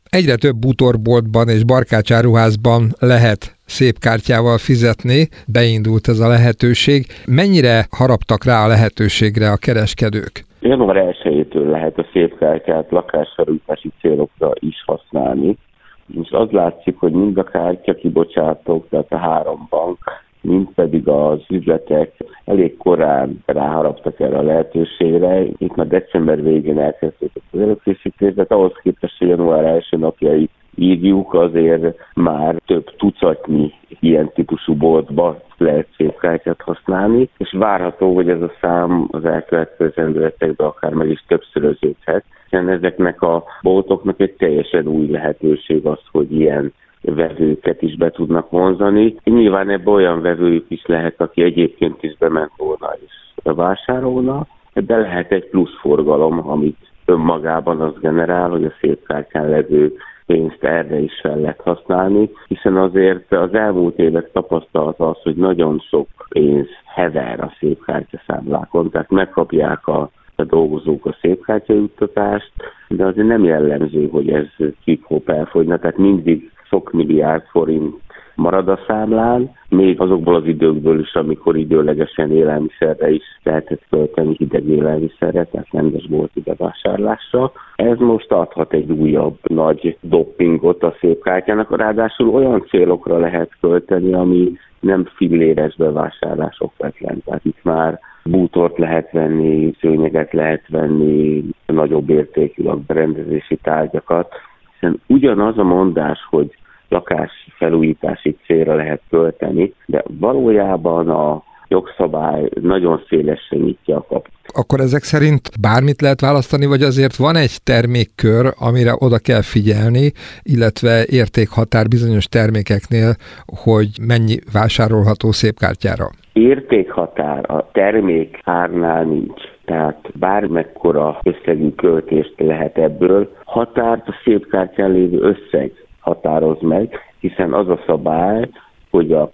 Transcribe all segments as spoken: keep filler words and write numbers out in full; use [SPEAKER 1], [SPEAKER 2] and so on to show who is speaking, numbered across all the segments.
[SPEAKER 1] Egyre több bútorboltban és barkácsáruházban lehet szép kártyával fizetni, beindult ez a lehetőség. Mennyire haraptak rá a lehetőségre a kereskedők?
[SPEAKER 2] január elsejétől lehet a szép kártyát lakásfelújítási célokra is használni. És az látszik, hogy mind a kártya kibocsátók, tehát a három bank, mind pedig az üzletek elég korán ráharaptak erre a lehetőségre. Itt már december végén elkezdték az előkészítést, de ahhoz képest, hogy január első napjait írjuk, azért már több tucatnyi ilyen típusú boltba lehet szép kártyát használni, és várható, hogy ez a szám az elkövetkezendő hetekben akár meg is többszöröződhet, hiszen ezeknek a boltoknak egy teljesen új lehetőség az, hogy ilyen vevőket is be tudnak vonzani. Nyilván ebben olyan vevőjük is lehet, aki egyébként is bement volna és vásárolna, de lehet egy plusz forgalom, amit önmagában az generál, hogy a szép kártyán levő pénzt erre is fel lehet használni, hiszen azért az elmúlt évek tapasztalata az, hogy nagyon sok pénz hever a szép kártyaszámlákon, tehát megkapják a a dolgozók a szépkártyajuttatást, de azért nem jellemző, hogy ez hip-hop elfogyna, tehát mindig sok milliárd forint marad a számlán, még azokból az időkből is, amikor időlegesen élelmiszerre is lehetett költeni, hideg élelmiszerre, tehát rendes bolti bevásárlásra. Ez most adhat egy újabb nagy doppingot a szépkártyának, ráadásul olyan célokra lehet költeni, ami nem filléres bevásárlás okvetlen. Tehát itt már bútort lehet venni, szőnyeget lehet venni, nagyobb értékű berendezési tárgyakat, hiszen ugyanaz a mondás, hogy lakásfelújítási célra lehet költeni, de valójában a jogszabály nagyon szélesen nyitja a kaput.
[SPEAKER 1] Akkor ezek szerint bármit lehet választani, vagy azért van egy termékkör, amire oda kell figyelni, illetve értékhatár bizonyos termékeknél, hogy mennyi vásárolható szépkártyára?
[SPEAKER 2] Értékhatár a termék árnál nincs. Tehát bármekkora összegű költést lehet ebből. Határt a szépkártyán lévő összeg határoz meg, hiszen az a szabály, hogy a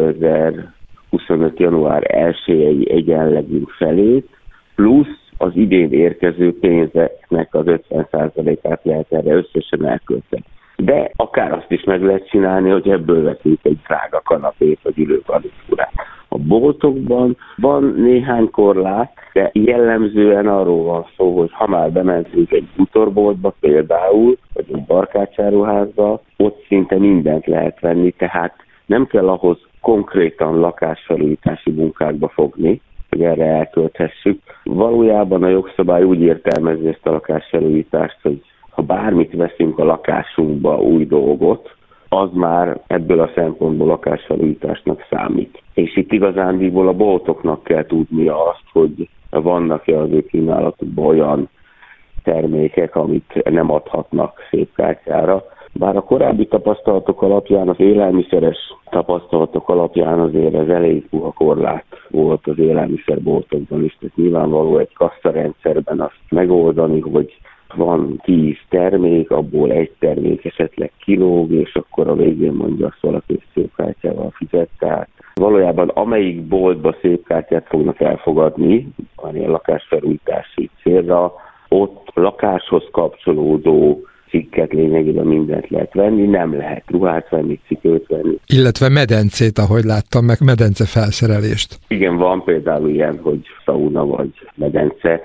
[SPEAKER 2] kétezer-huszonöt. január elsejei egyenlegünk felét, plusz az idén érkező pénzeknek az ötven százalékát lehet erre összesen elkölteni. De akár azt is meg lehet csinálni, hogy ebből veszünk egy drága kanapét vagy ülőgarnitúrát. A boltokban van néhány korlát, de jellemzően arról van szó, hogy ha már bementünk egy bútorboltba például, vagy egy barkácsáruházba, ott szinte mindent lehet venni, tehát nem kell ahhoz konkrétan lakásfelújítási munkákba fogni, hogy erre elkölthessük. Valójában a jogszabály úgy értelmezi ezt a lakásfelújítást, hogy ha bármit veszünk a lakásunkba, új dolgot, az már ebből a szempontból lakásfelújításnak számít. És itt igazándiból a boltoknak kell tudnia azt, hogy vannak-e az ő kínálatukban olyan termékek, amit nem adhatnak szépkártyára. Bár a korábbi tapasztalatok alapján, az élelmiszeres tapasztalatok alapján azért ez elég puha korlát volt az élelmiszerboltokban is, tehát nyilvánvaló egy kasszarendszerben azt megoldani, hogy van tíz termék, abból egy termék esetleg kilóg, és akkor a végén mondja azt valaki, szépkártyával fizet. Tehát valójában amelyik boltba szépkártyát fognak elfogadni, a lakásfelújítási célra, ott lakáshoz kapcsolódó cikket lényegében mindent lehet venni, nem lehet ruhát venni, cipőt venni.
[SPEAKER 1] Illetve medencét, ahogy láttam, meg medence felszerelést.
[SPEAKER 2] Igen, van például ilyen, hogy szauna vagy medence,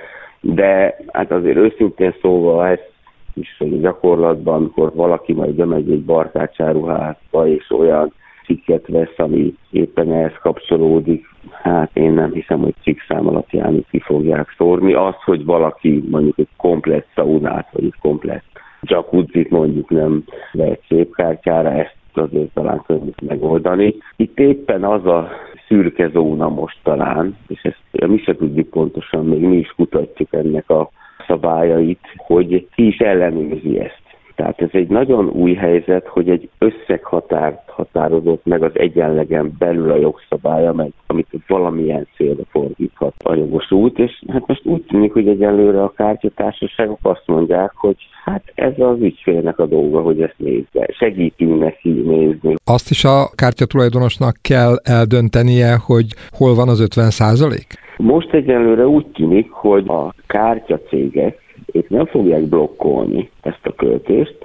[SPEAKER 2] de hát azért őszintén szólva ez is, hogy gyakorlatban, amikor valaki majd bemegy egy barkácsáruházba, és olyan cikket vesz, ami éppen ehhez kapcsolódik, hát én nem hiszem, hogy cikkszám alapján ki fogják szórni. Az, hogy valaki mondjuk egy komplett szaunát, vagy egy komplett jacuzzit mondjuk nem vehet szépkártyára, ezt azért talán könnyű megoldani. Itt éppen az a szürke zóna most talán, és ezt mi se tudjuk pontosan, még mi is kutatjuk ennek a szabályait, hogy ki is ellenőrzi ezt. Tehát ez egy nagyon új helyzet, hogy egy összeghatárt határozott meg az egyenlegen belül a jogszabálya, meg, amit valamilyen célra fordíthat a jogosult, és hát most úgy tűnik, hogy egyelőre a kártyatársaságok azt mondják, hogy hát ez az ügyfélnek a dolga, hogy ezt nézze. Segítünk neki nézni.
[SPEAKER 1] Azt is a kártyatulajdonosnak kell eldöntenie, hogy hol van az ötven százalék?
[SPEAKER 2] Most egyelőre úgy tűnik, hogy a kártyacégek ők nem fogják blokkolni ezt a költést,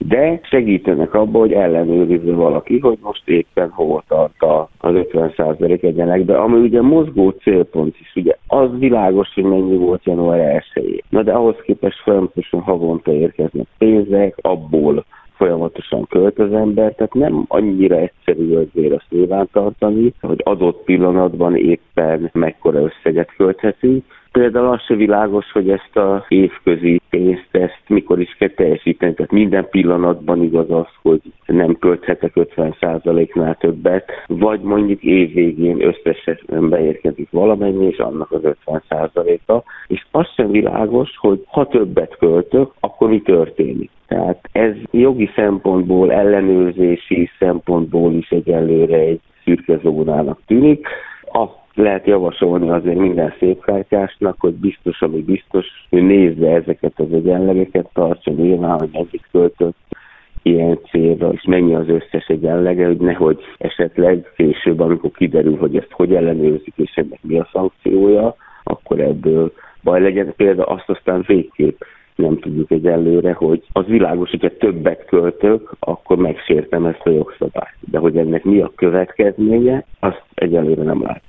[SPEAKER 2] de segítenek abban, hogy ellenőrizze valaki, hogy most éppen hol tart az ötven százalék egyenlegbe, ami ugye mozgó célpont is, ugye az világos, hogy mennyi volt január elsején. Na de ahhoz képest folyamatosan havonta érkeznek pénzek, abból folyamatosan költ az ember, tehát nem annyira egyszerű azért azt nyilvántartani, hogy adott pillanatban éppen mekkora összeget költhetünk. Például az se világos, hogy ezt a évközi pénzt, ezt mikor is kell teljesíteni. Tehát minden pillanatban igaz az, hogy nem költhetek ötven százaléknál többet, vagy mondjuk évvégén összesen beérkezik valamennyi, és annak az ötven százaléka. És az sem világos, hogy ha többet költök, akkor mi történik. Tehát ez jogi szempontból, ellenőrzési szempontból is egyelőre egy szürke zónának tűnik. Azt lehet javasolni azért minden szépkártyásnak, hogy biztos, ami biztos, hogy nézze ezeket az egyenlegeket, tartsa nyilván, hogy eddig költött ilyen célra, és mennyi az összes egyenlege, hogy nehogy esetleg később, amikor kiderül, hogy ezt hogy ellenőrzik, és ennek mi a szankciója, akkor ebből baj legyen. Például azt aztán végképp nem tudjuk egyelőre, hogy az világos, hogyha többet költök, akkor megsértem ezt a jogszabályt. De hogy ennek mi a következménye, azt egyelőre nem lát.